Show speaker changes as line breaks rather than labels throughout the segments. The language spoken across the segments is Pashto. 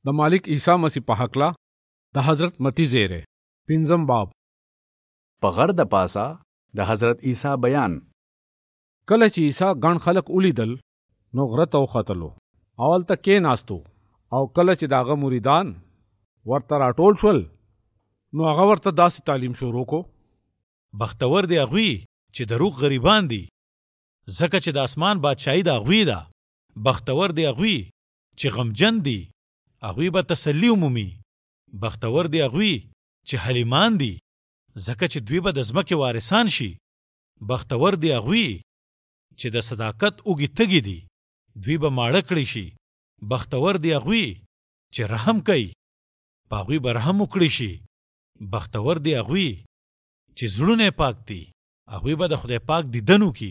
د مالک عیسی مسیح په حقله د حضرت متی زیره پنځم باب.
په غر د پاسه د حضرت عیسی بیان.
کله چې عیسی ګڼ خلک ولیدل نو غره ته وختلو، اول ته کېناستو، او کله چې د هغه مریدان ورته راټول شول نو هغه ورته داسې تعلیم شروع کو:
بختور دی هغوی چې د روغ غریبان دي، ځکه چې د اسمان بادشاهي د هغوی ده. بختور دی هغوی چې غمجن دي، هغوی به تسلی ومومي. بختور دی هغوی چې حلیمان دي، ځکه چې دوی به د ځمکې وارثان شي. بختور دی هغوی چې د صداقت اوږې تږي دي، دوی به ماړه کړي شي. بختور دی هغوی چې رحم کوي، په هغوی به رحم وکړي شي. بختور دی هغوی چې زړونه پاک دي، هغوی به د خدای پاک دیدن وکړي.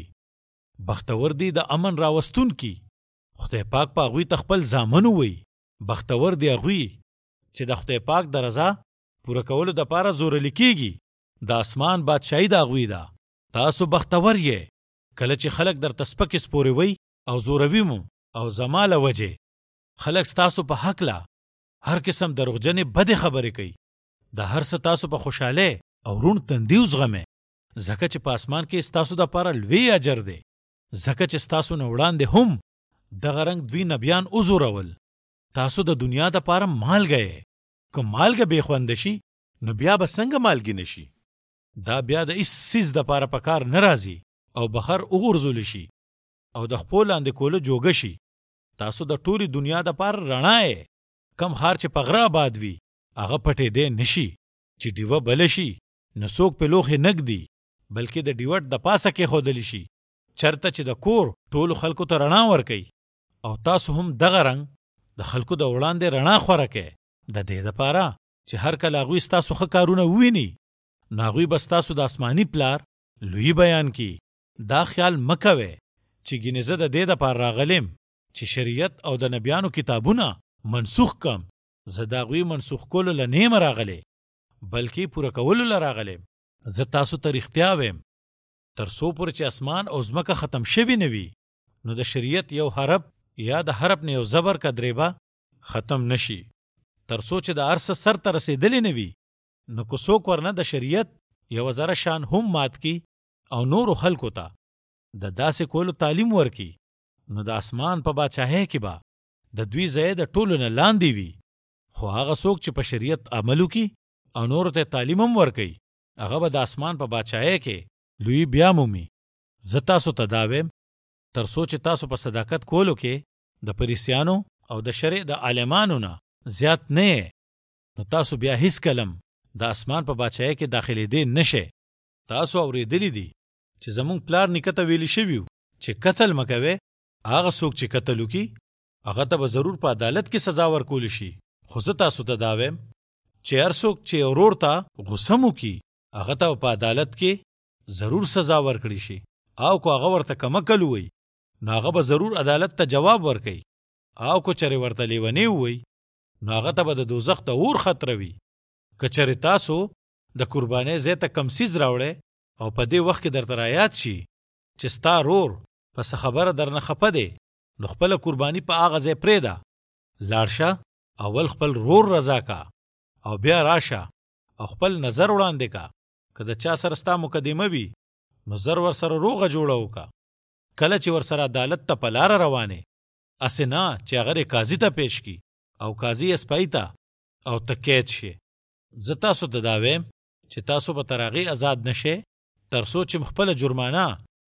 بختور دی د امن راوستونکي، خدای پاک په هغوی ته خپل زامن ووایي. بختور دی هغوی چې د خدای پاک د رضا پوره کولو دپاره زورلی کېږي. د اسمان بادشاهي د هغوی ده. تاسو بختور یې کله چې خلک درته سپکې سپورې او زوروي مو او زما له وجې خلک ستاسو په هکله هر قسم دروغجنې بدې خبرې کوي. د هر څه تاسو په خوشحاله او روڼ تندي وزغمئ، ځکه چې په اسمان کې ستاسو دپاره لوی اجر دی. ځکه چې ستاسو نه وړاندې هم دغه رنګ دوی نبیان وزورول. تاسو د دنیا دپاره مالګه یې. که مالګه بې خونده شي نو بیا به څنګه مالګې نه شي؟ دا بیا د هېڅ څیز دپاره په کار نه راځي او بهر وغورځولی شي او د خپو لاندې کولو جوګه شي. تاسو د ټولې دنیا دپاره رڼا یې. کم ښار چې په غره آباد وي هغه پټېدی نه شي، چې ډیوه بله شي نو څوک پې لوښې نه ږدي، بلکې د ډیوټ د پاسه کېښودلی شي، چرته چې د کور ټولو خلکو ته رڼا ورکوي. او تاسو هم دغه رنګ د خلکو د وړاندې رڼا خوره کړئ، د دې دپاره چې هر کله هغوی ستاسو ښه کارونه وویني نو هغوی به ستاسو د آسماني پلار لوی بیان کړي. دا خیال مه کوئ چې ګینې زه د دې دپاره راغلم چې شریعت او د نبیانو کتابونه منسوخ کم. زه د هغوی منسوخ کولو له نه یم راغلی، بلکې پوره کولو له راغلم. زه تاسو ته رښتیا ویم، تر څو پورې چې اسمان او ځمکه ختم شوي نه وي نو د شریعت یو حرف یا د حرف نه یو زبر که درېبه ختم نشي. تر څو چې د هر څه سر ته رسېدلی نه وي نو که څوک ورنه د شریعت یوه ذره شان هم مات کي او نورو خلکو ته د داسې کولو تعلیم ورکي نو د اسمان په بادشاهۍ کې به د دوی ځای د ټولو نه لاندې وي. خو هغه څوک چې په شریعت عمل وکړي او نورو ته تعلیم هم ورکوي هغه به د اسمان په بادشاهۍ کې لوی بیا مومي. زه تاسو ته دا ویم تر څو چې تاسو په صداقت کولو کې د فریسیانو او د شریع د عالمانو نه زیات نه یې نو تاسو بیا هیڅ کلم د اسمان په بادشاهۍ کې داخلېدی نشئ. تاسو اورېدلی دي چې زموږ پلار نیکه ته ویلي شوي چې قتل مه کوئ. هغه څوک چې قتل وکړي هغه ته به ضرور په عدالت کې سزا ورکولی شي. خو زه تاسو ته دا ویم چې هر څوک چې ورور ته غصه وکړي هغه ته په عدالت کې ضرور سزا ورکړي شي، او که هغه ورته کمکل ووایي نو هغه به ضرور عدالت ته جواب ورکوي. او که چېرې ورته لیونی ووایي نو هغه ته به د دوزخ د اور خطره وي. که چېرې تاسو د قربانۍ ځای ته کم څیز راوړئ او په دې وخت کې درته رایاد شي چې ستا رور په څه خبره درنه خفه دی نو خپله قرباني په هغه ځای پرېږده. لاړ شه، اول خپل رور رضا کا او بیا راشه او خپل نظر وړاندې کا. که د چا سره ستا مقدمه وي نو زر ورسره روغه جوړه وکړه. کله چې ورسره عدالت ته په لاره روانې اسې نه چې هغه قاضي ته پیش کی او قاضي یې سپی ته او ته قید شي. زه تاسو ته دا ویم چې تاسو به تر هغې آزاد نشئ تر څو چې خپله جرمانه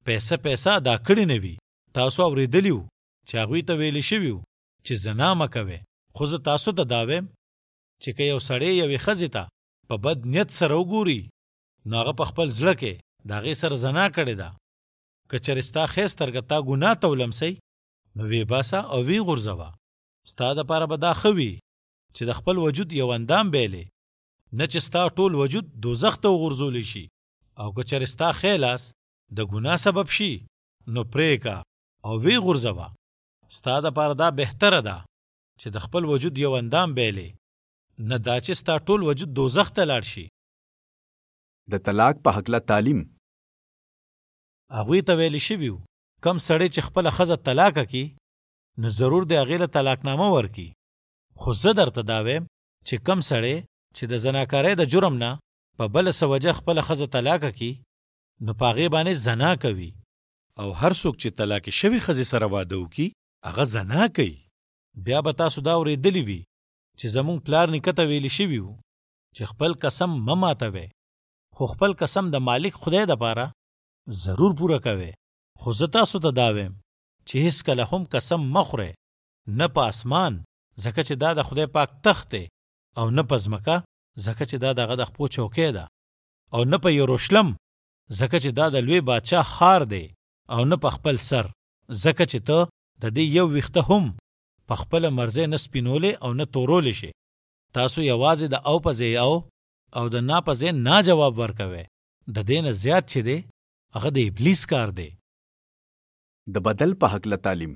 پیسه ادا کړې نه وي. تاسو اورېدلي وو چې هغوی ته ویلي شوي وو چې زنا مه کوئ. خو زه تاسو ته دا ویم چې که یو سړی یوې ښځې ته په بد نیت سره وګوري نو هغه په خپل زړه کې د هغې سره زنا کړې ده. که چېرې ستا ښې سترګه تا ګناه ته ولمسئ نو ویې باسه او ویې غورځوه. ستا دپاره به دا ښه وي چې د خپل وجود یو اندام بیلې، نه چې ستا ټول وجود دوزخ ته وغورځولی شي. او که چېرې ستا ښی لاس د ګناه سبب شي نو پرېږه او ویې غورځوه. ستا دپاره دا بهتره ده چې د خپل وجود یو اندام بیلې، نه دا چې ستا ټول وجود دوزخ ته لاړ شي.
د طلاق په هکله تعلیم.
هغوی ته ویلي شوي وو کم سړی چې خپله ښځه طلاقه کړي نو ضرور د هغې له طلاقنامه ورکړي. خو زه درته دا وایم چې کم سړی چې د زناکارۍ د جرم نه په بله څه وجه خپله ښځه طلاقه کي نو په هغې باندې زنا کوي، او هر څوک چې طلاقې شوي ښځې سره واده وکړي هغه زنا کوي. بیا به تاسو دا اورېدلی وي چې زموږ پلار نیکه ته ویلي شوي وو چې خپل قسم مه ماتوئ، خو خپل قسم د مالک خدای دپاره ضرور پوره کوئ. خو زه تاسو ته دا وایم چې هیڅکله هم قسم مه خورئ، نه په اسمان ځکه چې دا د خدای پاک تخت دی، او نه په ځمکه ځکه چې دا دغه د خپو چوکۍ ده، او نه په یروشلم ځکه چې دا د لوی بادشاه ښار دی، او نه په خپل سر ځکه چې ته د دې یو ویښته هم په خپله مرضۍ نه سپینولی او نه تورولی شي. تاسو یوازې د او په ځای او د نا په ځای نا جواب ورکوئ. د دې نه زیات چې دی هغه د ابلیس کار دی.
د بدل په هکله تعلیم.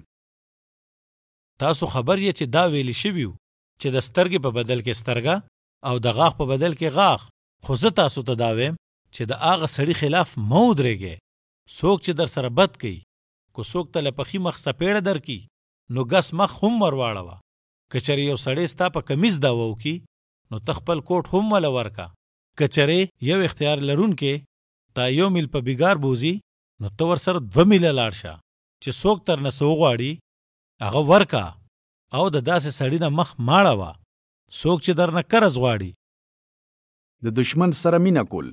تاسو خبر یې چې دا ویلی شوي وو چې د سترګې په بدل کې سترګه او د غاښ په بدل کې غاښ. خو زه تاسو ته دا وایم چې د هغه سړي خلاف مه ودرېږئ. څوک چې در سره بد کوي، کو څوک ته له پخي مخ سپېړه درکړي نو ګس مخ هم ورواړوه. که چېرې یو سړی ستا په کمیز دعوه وکړي نو ته خپل کوټ هم وله ورکه. که چېرې یو اختیار لرونکی تا 1 میل په بیګار بوزي نو ته ورسره 2 میله لاړ شه. چې څوک تر نه څه وغواړي هغه ورکه، او د داسې سړي نه مخ ماړوه څوک چې در نه قرض غواړي.
د دشمن سره مینه کول.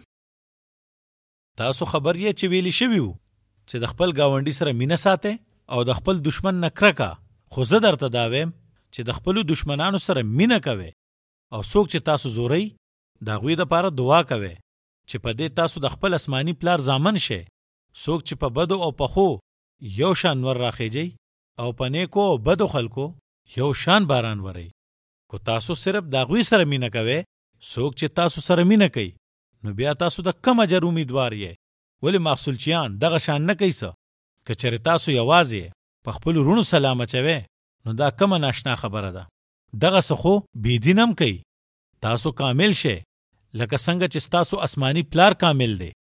تاسو خبر یې چې ویلی شوي وو چې د خپل ګاونډي سره مینه ساتئ او د خپل دشمن نه کرکه. خو زه درته دا وایم چې د خپلو دشمنانو سره مینه کوئ، او څوک چې تاسو زورئ د هغوی دپاره دعا کوئ چې په دې تاسو د خپل اسماني پلار زامن شئ. څوک چې په بدو او پخو یو شان ور راخیجئ او په نیکو او بدو خلکو یو شان باران ورئ. کو تاسو صرف د هغوی سره مینه کوئ، څوک چې تاسو سره مینه کوي نو بیا تاسو د کم اجر امیدوار یې. ولې محصولچیان دغه شان نه کوي څه؟ که چېرې تاسو یوازې په خپلو وروڼو سلام اچوئ نو دا کمه ناشنا خبره ده. دغه څه خو بېدین هم کوي. تاسو کامل شئ لکه څنګه چې ستاسو اسماني پلار کامل دی.